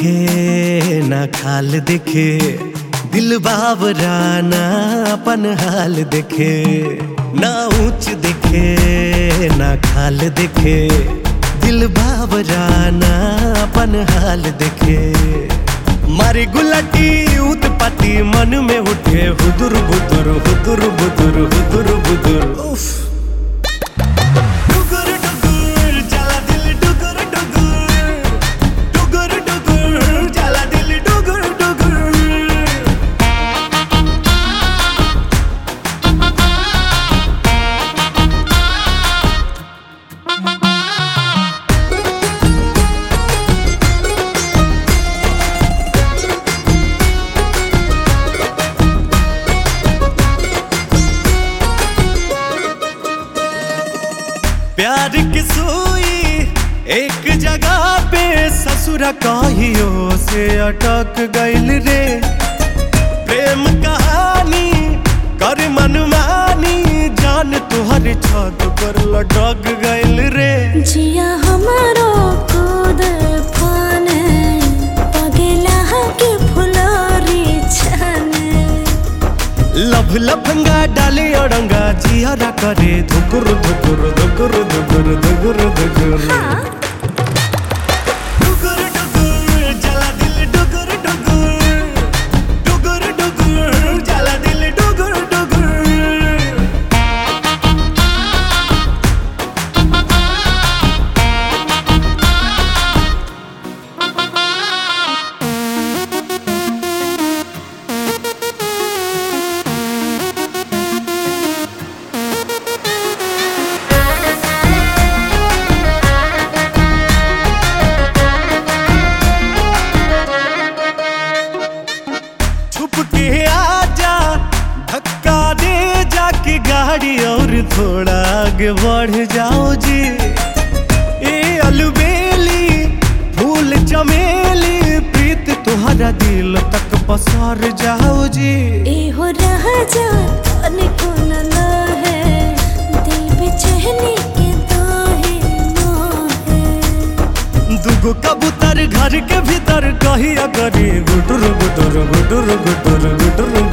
दिखे ना खाल दिखे, दिल बावरा ना अपन हाल दिखे। ना ऊंच दिखे ना खाल दिखे, दिल बावरा ना अपन हाल दिखे। मारी गुलाटी उत्पत्ति मन में उठे हुदुर बुदुर हुदुर बुदुर हुदुर बुदुर। डुगुर डुगुर जाला दिल डुगुर डुगुर, डुगुर डुगुर जाला दिल डुगुर डुगुर। प्यार की सुई एक जगह पे ससुर कहियो से अटक गइल रे। प्रेम कहानी कर मनमानी जान तुहर छत पर लटक गइल रे। जिया हमारो कूद फाने पगला के फुलरी छाने। लभ लफंगा डाले अड़ंगा जियारा करे धुकुर धुकुर धुकुर धुकुर धुकुर धुकुर। डुगुर डुगुर जाला दिल डुगुर डुगुर, डुगुर डुगुर जाला दिल डुगुर डुगुर। के आजा धक्का दे जाके गाड़ी और थोड़ा आगे बढ़ जाओ जी। ए अलबेली फूल चमेली प्रीत तुम्हारा दिल तक पसार जाओ जी। ए हो रहा जा तनिको न लहे, दिल बेचैनी के दोहे मोहे। दुगो कबूतर घर के भीतर कहिया करी गुटुर गुटुर गुटुर गुटुर गुटुर।